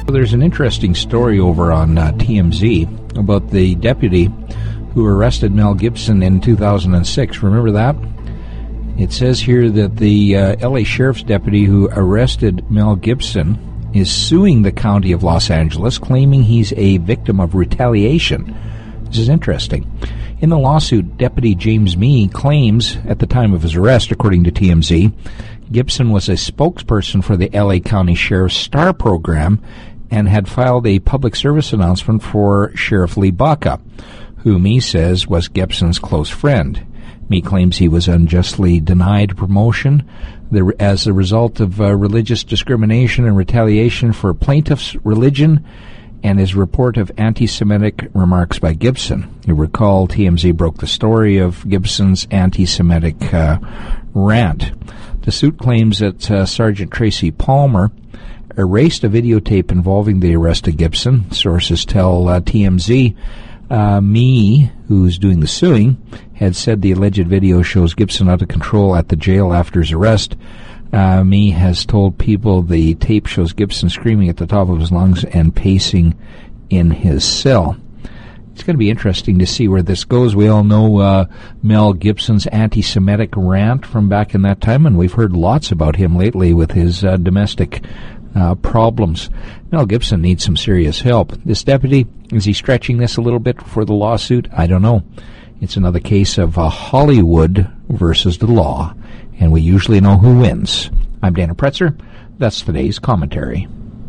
There's an interesting story over on TMZ about the deputy who arrested Mel Gibson in 2006. Remember that? It says here that the LA Sheriff's deputy who arrested Mel Gibson is suing the County of Los Angeles, claiming he's a victim of retaliation. This is interesting. In the lawsuit, Deputy James Mee claims at the time of his arrest, according to TMZ, Gibson was a spokesperson for the LA County Sheriff's STAR program and had filed a public service announcement for Sheriff Lee Baca, who Mee says was Gibson's close friend. Mee claims he was unjustly denied promotion as a result of religious discrimination and retaliation for plaintiff's religion and his report of anti-Semitic remarks by Gibson. You recall TMZ broke the story of Gibson's anti-Semitic rant. The suit claims that Sergeant Tracy Palmer erased a videotape involving the arrest of Gibson. Sources tell TMZ Mee, who's doing the suing, had said the alleged video shows Gibson out of control at the jail after his arrest. Mee has told people the tape shows Gibson screaming at the top of his lungs and pacing in his cell. It's going to be interesting to see where this goes. We all know Mel Gibson's anti-Semitic rant from back in that time, and we've heard lots about him lately with his domestic problems. Mel Gibson needs some serious help. This deputy, is he stretching this a little bit for the lawsuit? I don't know. It's another case of Hollywood versus the law, and we usually know who wins. I'm Dana Pretzer. That's today's commentary.